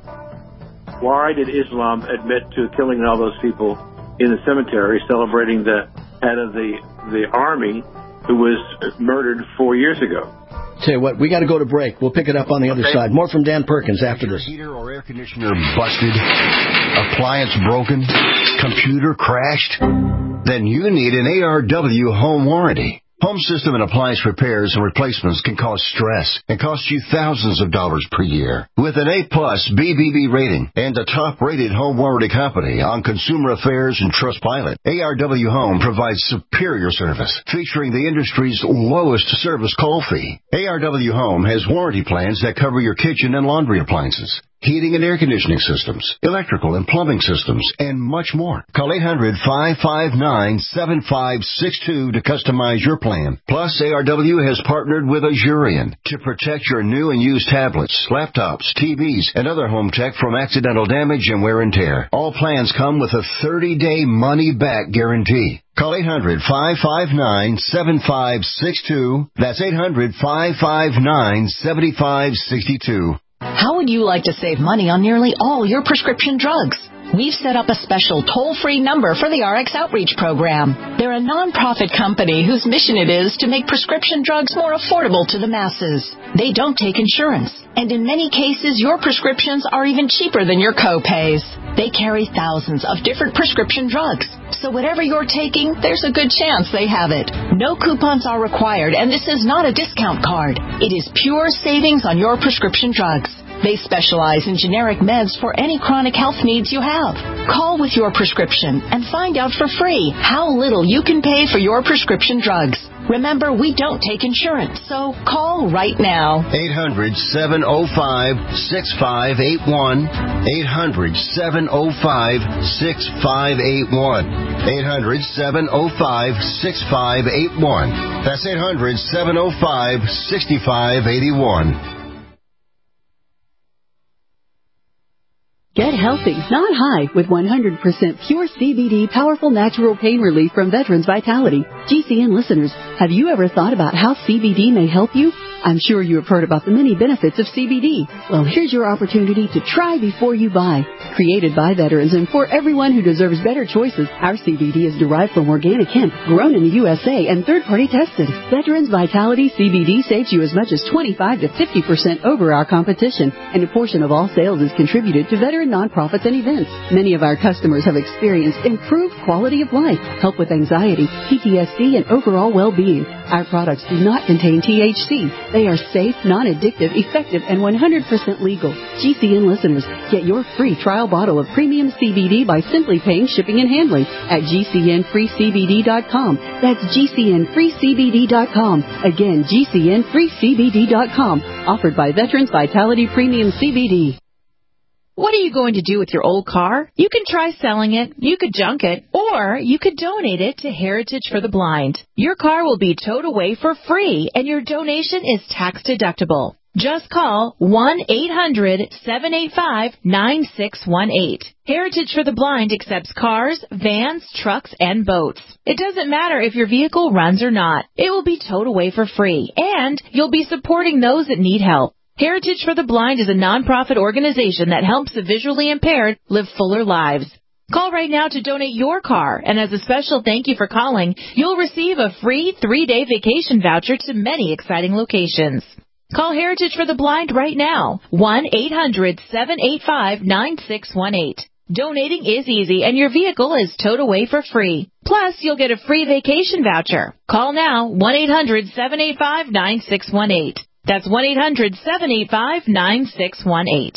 Why did Islam admit to killing all those people in the cemetery, celebrating the head of the the army who was murdered four years ago? Tell you what, we got to go to break. We'll pick it up on the other okay. side. More from Dan Perkins after this. Heater or air conditioner busted? Appliance broken? Computer crashed? Then you need an A R W home warranty. Home system and appliance repairs and replacements can cause stress and cost you thousands of dollars per year. With an A-plus B B B rating and a top-rated home warranty company on Consumer Affairs and Trustpilot, A R W Home provides superior service, featuring the industry's lowest service call fee. A R W Home has warranty plans that cover your kitchen and laundry appliances, heating and air conditioning systems, electrical and plumbing systems, and much more. Call eight hundred, five five nine, seven five six two to customize your plan. Plus, A R W has partnered with Azurion to protect your new and used tablets, laptops, T Vs, and other home tech from accidental damage and wear and tear. All plans come with a thirty-day money-back guarantee. Call eight hundred, five five nine, seven five six two. That's eight hundred, five five nine, seven five six two. How would you like to save money on nearly all your prescription drugs? We've set up a special toll-free number for the R X Outreach Program. They're a nonprofit company whose mission it is to make prescription drugs more affordable to the masses. They don't take insurance, and in many cases, your prescriptions are even cheaper than your co-pays. They carry thousands of different prescription drugs, so whatever you're taking, there's a good chance they have it. No coupons are required, and this is not a discount card. It is pure savings on your prescription drugs. They specialize in generic meds for any chronic health needs you have. Call with your prescription and find out for free how little you can pay for your prescription drugs. Remember, we don't take insurance, so call right now. eight hundred, seven oh five, six five eight one. eight hundred, seven oh five, six five eight one. eight hundred, seven oh five, six five eight one. That's eight hundred, seven oh five, six five eight one. Get healthy, not high, with one hundred percent pure C B D powerful natural pain relief from Veterans Vitality. G C N listeners, have you ever thought about how C B D may help you? I'm sure you have heard about the many benefits of C B D. Well, here's your opportunity to try before you buy. Created by veterans and for everyone who deserves better choices, our C B D is derived from organic hemp, grown in the U S A, and third-party tested. Veterans Vitality C B D saves you as much as twenty-five to fifty percent over our competition, and a portion of all sales is contributed to Veterans other nonprofits and events. Many of our customers have experienced improved quality of life, help with anxiety, P T S D, and overall well-being. Our products do not contain T H C. They are safe, non-addictive, effective, and one hundred percent legal. G C N listeners, get your free trial bottle of premium C B D by simply paying shipping and handling at G C N free C B D dot com. That's G C N free C B D dot com. Again, G C N free C B D dot com. Offered by Veterans Vitality Premium C B D. What are you going to do with your old car? You can try selling it, you could junk it, or you could donate it to Heritage for the Blind. Your car will be towed away for free, and your donation is tax deductible. Just call one eight hundred seven eight five nine six one eight. Heritage for the Blind accepts cars, vans, trucks, and boats. It doesn't matter if your vehicle runs or not. It will be towed away for free, and you'll be supporting those that need help. Heritage for the Blind is a nonprofit organization that helps the visually impaired live fuller lives. Call right now to donate your car, and as a special thank you for calling, you'll receive a free three-day vacation voucher to many exciting locations. Call Heritage for the Blind right now, one eight hundred seven eight five nine six one eight. Donating is easy, and your vehicle is towed away for free. Plus, you'll get a free vacation voucher. Call now, one eight hundred seven eight five nine six one eight. That's one eight hundred seven eight five nine six one eight.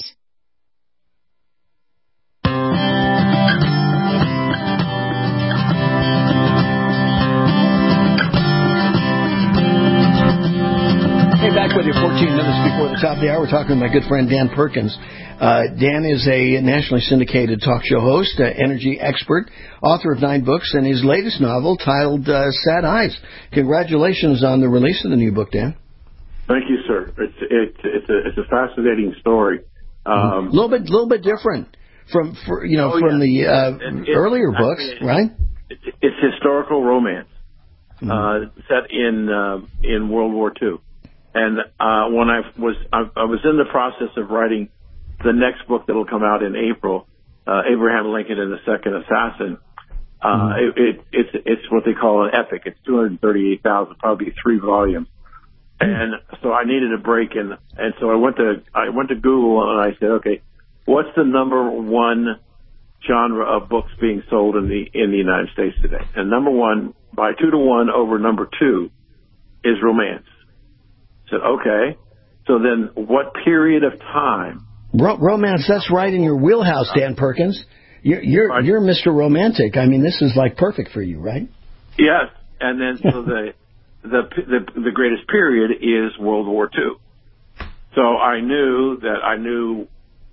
Hey, back with you fourteen minutes before the top of the hour. We're talking with my good friend Dan Perkins. Uh, Dan is a nationally syndicated talk show host, uh, energy expert, author of nine books, and his latest novel titled uh, Sad Eyes. Congratulations on the release of the new book, Dan. Thank you, sir. It's it's it's a it's a fascinating story. A um, little bit, little bit different from for, you know oh, from yeah. the uh, it, it, earlier I books, mean, right? It, it's historical romance mm-hmm. uh, set in uh, in World War Two, and uh, when I was I, I was in the process of writing the next book that will come out in April, uh, Abraham Lincoln and the Second Assassin. Uh, mm-hmm. it, it, it's it's what they call an epic. It's two hundred thirty-eight thousand, probably three volumes. And so I needed a break, and and so I went to I went to Google and I said, okay, what's the number one genre of books being sold in the in the United States today? And number one, by two to one over number two, is romance. I said, okay, so then what period of time? Ro- romance, that's right in your wheelhouse, Dan Perkins. You're you're right. you're Mister Romantic. I mean, this is like perfect for you, right? Yes, and then so the. The, the the greatest period is World War Two. So I knew that I knew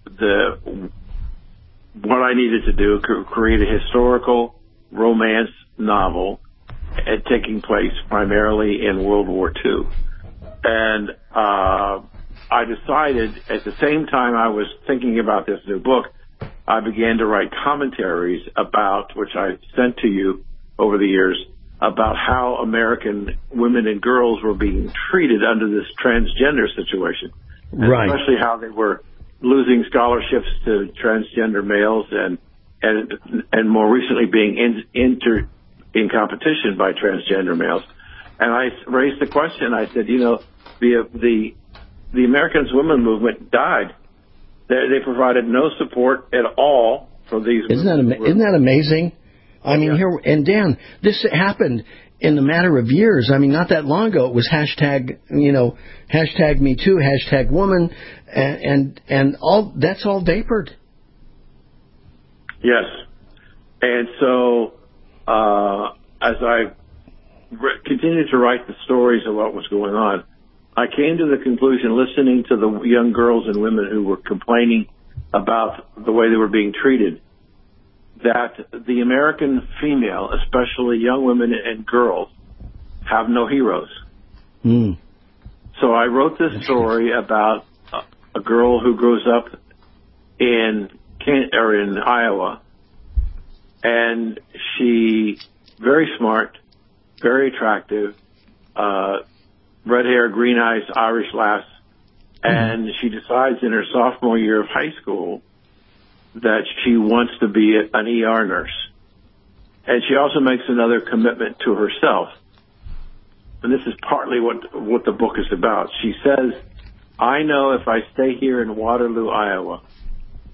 the what I needed to do, create a historical romance novel and taking place primarily in World War Two. And uh, I decided at the same time I was thinking about this new book, I began to write commentaries about, which I sent to you over the years, about how American women and girls were being treated under this transgender situation. Right. Especially how they were losing scholarships to transgender males and and and more recently being in, inter, in competition by transgender males. And I raised the question, I said, you know, the the the Americans women movement died. They, they provided no support at all for these isn't women. That ama- isn't that amazing? I mean, yeah. here, and Dan, this happened in the matter of years. I mean, not that long ago, it was hashtag, you know, hashtag Me Too, hashtag Woman, and, and, and all, that's all vapored. Yes. And so, uh, as I re- continued to write the stories of what was going on, I came to the conclusion, listening to the young girls and women who were complaining about the way they were being treated, that the American female, especially young women and girls, have no heroes. Mm. So I wrote this story about a, a girl who grows up in Can- or in Iowa, and she very smart, very attractive, uh, red hair, green eyes, Irish lass, mm. and she decides in her sophomore year of high school that she wants to be an E R nurse. And she also makes another commitment to herself. And this is partly what what the book is about. She says, I know if I stay here in Waterloo, Iowa,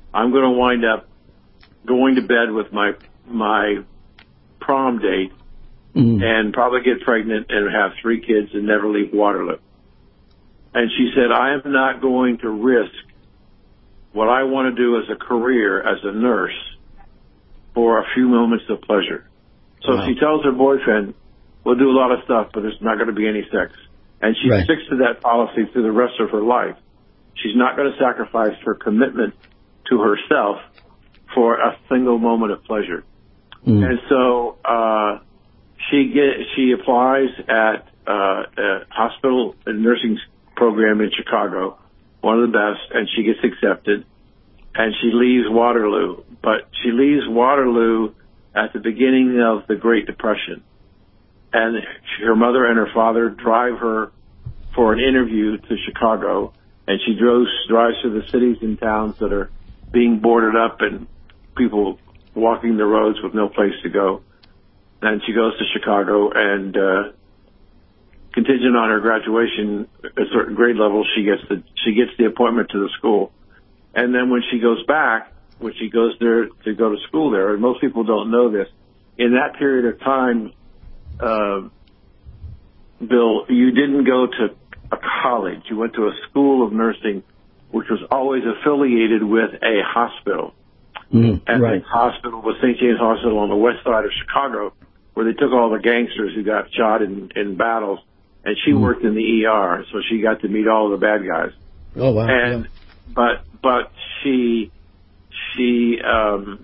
I'm going to wind up going to bed with my my prom date mm. and probably get pregnant and have three kids and never leave Waterloo. And she said, I am not going to risk what I want to do as a career as a nurse for a few moments of pleasure. So wow. she tells her boyfriend, we'll do a lot of stuff, but there's not going to be any sex. And she right. sticks to that policy through the rest of her life. She's not going to sacrifice her commitment to herself for a single moment of pleasure. Mm. And so uh she get, she applies at uh, a hospital and nursing program in Chicago, one of the best, and she gets accepted. And she leaves Waterloo. But she leaves Waterloo at the beginning of the Great Depression. And she, her mother and her father drive her for an interview to Chicago. And she drives, drives through the cities and towns that are being boarded up and people walking the roads with no place to go. And she goes to Chicago, and uh, contingent on her graduation, a certain grade level, she gets the she gets the appointment to the school. And then when she goes back, when she goes there to go to school there, and most people don't know this, in that period of time, uh, Bill, you didn't go to a college. You went to a school of nursing, which was always affiliated with a hospital. Mm, and right. the hospital was Saint James Hospital on the west side of Chicago, where they took all the gangsters who got shot in, in battles, and she mm. worked in the E R, so she got to meet all the bad guys. Oh wow! And yeah. but but she she um,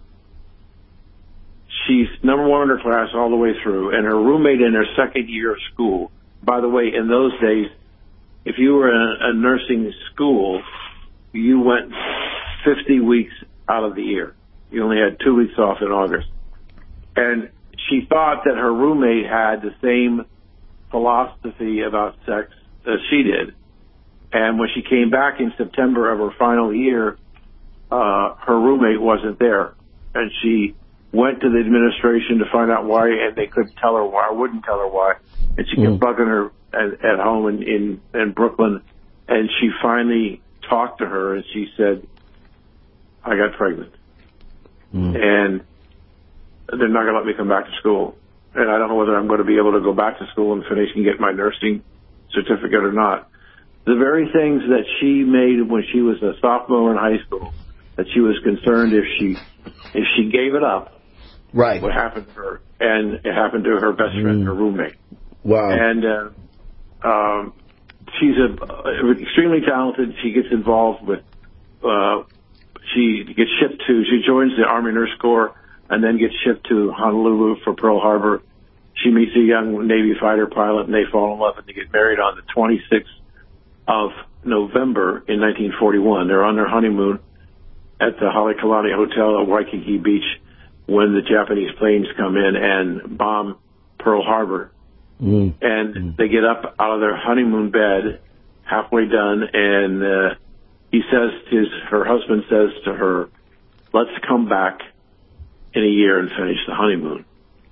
she's number one in her class all the way through, and her roommate in her second year of school. By the way, in those days, if you were in a, a nursing school, you went fifty weeks out of the year. You only had two weeks off in August. And she thought that her roommate had the same philosophy about sex as she did. And when she came back in September of her final year, uh, her roommate wasn't there. And she went to the administration to find out why, and they couldn't tell her why, wouldn't tell her why. And she kept mm. bugging her at, at home in, in, in Brooklyn. And she finally talked to her, and she said, I got pregnant. Mm. And they're not going to let me come back to school. And I don't know whether I'm going to be able to go back to school and finish and get my nursing certificate or not. The very things that she made when she was a sophomore in high school, that she was concerned if she if she gave it up, right, what happened to her. And it happened to her best friend, mm. her roommate. Wow. And uh, um, she's a, uh, extremely talented. She gets involved with uh She gets shipped to, she joins the Army Nurse Corps and then gets shipped to Honolulu for Pearl Harbor. She meets a young Navy fighter pilot, and they fall in love, and they get married on the twenty-sixth of November in nineteen forty-one. They're on their honeymoon at the Halekulani Hotel at Waikiki Beach when the Japanese planes come in and bomb Pearl Harbor. Mm. And mm. they get up out of their honeymoon bed, halfway done, and uh, he says, his, her husband says to her, let's come back in a year and finish the honeymoon.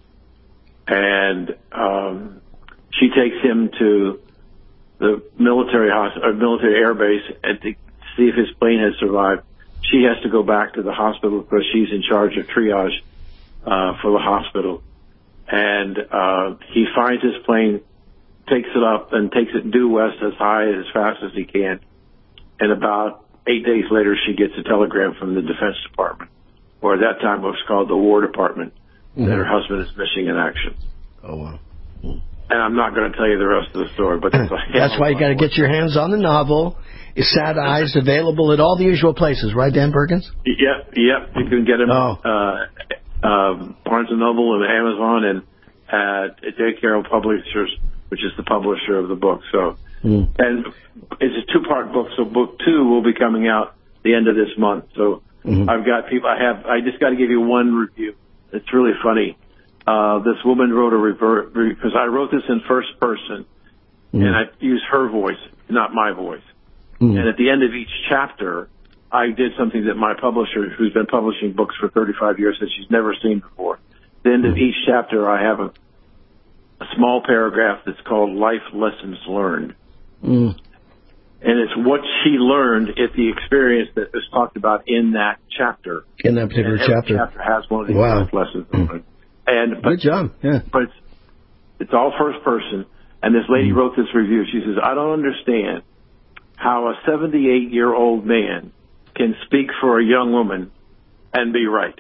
And um, she takes him to the military hospital, or military air base, and to see if his plane has survived. She has to go back to the hospital because she's in charge of triage uh, for the hospital. And uh, he finds his plane, takes it up, and takes it due west as high as fast as he can. And about eight days later, she gets a telegram from the Defense Department, or at that time it was called the War Department, mm-hmm. that her husband is missing in action. Oh, wow. And I'm not going to tell you the rest of the story, but that's, that's why you got to get your hands on the novel. It's Sad Eyes, available at all the usual places, right, Dan Perkins? Yep, yep. You can get them oh. uh, uh, Barnes and Noble and Amazon and at J. Carroll Publishers, which is the publisher of the book. So, mm. and it's a two-part book. So, book two will be coming out the end of this month. So, mm-hmm. I've got people. I have. I just got to give you one review. It's really funny. Uh, this woman wrote a revert because I wrote this in first person, mm. and I used her voice, not my voice. Mm. And at the end of each chapter, I did something that my publisher, who's been publishing books for thirty-five years, said she's never seen before. At the end of each chapter, I have a, a small paragraph that's called Life Lessons Learned. Mm. And it's what she learned at the experience that was talked about in that chapter. In that particular and every chapter. chapter has one of these Wow. life lessons. Mm. And but, good job. Yeah. But it's, it's all first person. And this lady mm. wrote this review. She says, I don't understand how a seventy-eight-year-old man can speak for a young woman and be right.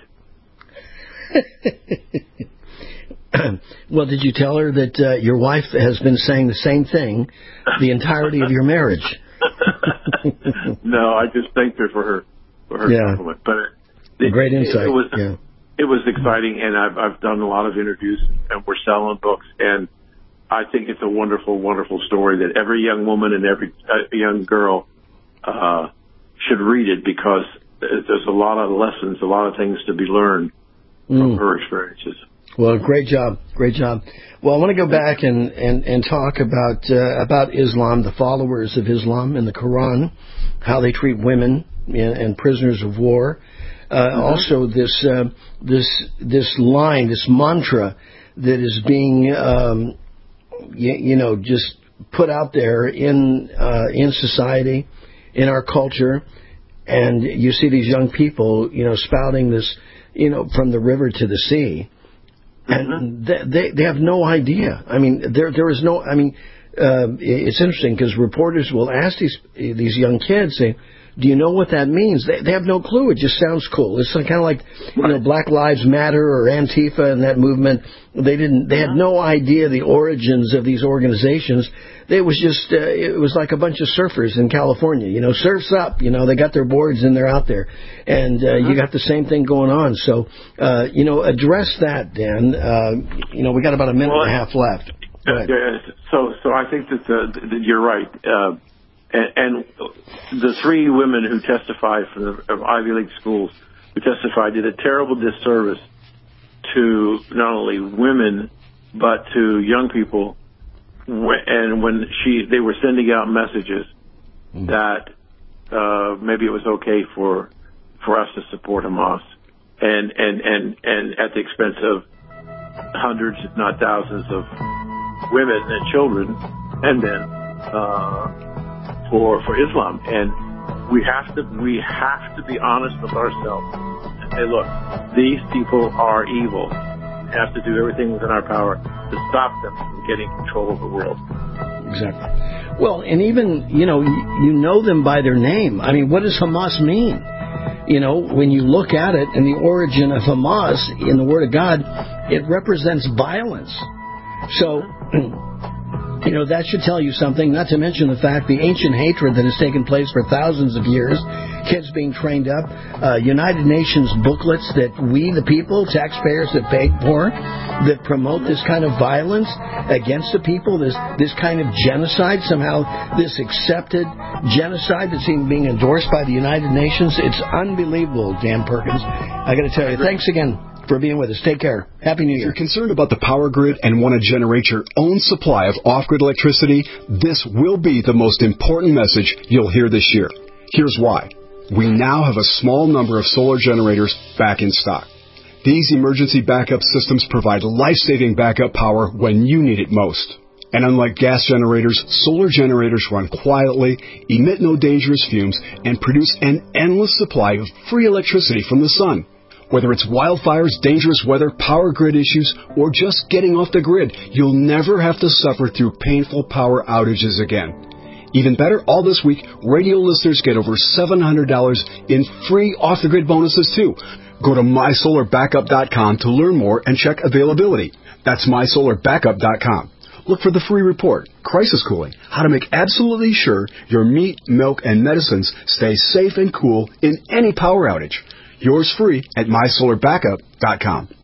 Well, did you tell her that uh, your wife has been saying the same thing the entirety of your marriage? No, I just thanked her for her for her yeah. compliment. But it, great insight. It, it was yeah. it was exciting, and I've I've done a lot of interviews, and we're selling books, and I think it's a wonderful, wonderful story that every young woman and every uh, young girl uh, should read it, because there's a lot of lessons, a lot of things to be learned from mm. her experiences. Well, great job, great job. Well, I want to go back and, and, and talk about uh, about Islam, the followers of Islam in the Quran, how they treat women and, and prisoners of war. Uh, mm-hmm. Also, this uh, this this line, this mantra that is being, um, you, you know, just put out there in uh, in society, in our culture, and you see these young people, you know, spouting this, you know, from the river to the sea. And they, they they have no idea. I mean, there there is no. I mean, uh, it's interesting because reporters will ask these these young kids, say, "Do you know what that means?" They they have no clue. It just sounds cool. It's kind of like, you know, Black Lives Matter or Antifa and that movement. They didn't. They had no idea the origins of these organizations. It was just. Uh, it was like a bunch of surfers in California. You know, surfs up. You know, they got their boards and they're out there, and uh, uh-huh. you got the same thing going on. So, uh, you know, address that, Dan. Uh, you know, we got about a minute well, and a half left. Go ahead. Uh, so, so I think that, the, that you're right. Uh, and, and the three women who testified from the from Ivy League schools who testified did a terrible disservice to not only women but to young people. And when she, they were sending out messages mm. that uh, maybe it was okay for for us to support Hamas, and and and and at the expense of hundreds, if not thousands, of women and children and men uh, for for Islam. And we have to we have to be honest with ourselves and say, look, these people are evil. We have to do everything within our power to stop them from getting control of the world. Exactly. Well, and even, you know, you, you know them by their name. I mean, what does Hamas mean? You know, when you look at it and the origin of Hamas in the Word of God, it represents violence. So, you know, that should tell you something, not to mention the fact the ancient hatred that has taken place for thousands of years, kids being trained up, uh, United Nations booklets that we, the people, taxpayers have paid for, that promote this kind of violence against the people, this this kind of genocide, somehow this accepted genocide that's even being endorsed by the United Nations. It's unbelievable, Dan Perkins. I got to tell you, thanks again for being with us. Take care. Happy New Year. If you're concerned about the power grid and want to generate your own supply of off-grid electricity, this will be the most important message you'll hear this year. Here's why. We now have a small number of solar generators back in stock. These emergency backup systems provide life-saving backup power when you need it most. And unlike gas generators, solar generators run quietly, emit no dangerous fumes, and produce an endless supply of free electricity from the sun. Whether it's wildfires, dangerous weather, power grid issues, or just getting off the grid, you'll never have to suffer through painful power outages again. Even better, all this week, radio listeners get over seven hundred dollars in free off-the-grid bonuses, too. Go to my solar backup dot com to learn more and check availability. That's my solar backup dot com. Look for the free report, Crisis Cooling, how to make absolutely sure your meat, milk, and medicines stay safe and cool in any power outage. Yours free at my solar backup dot com.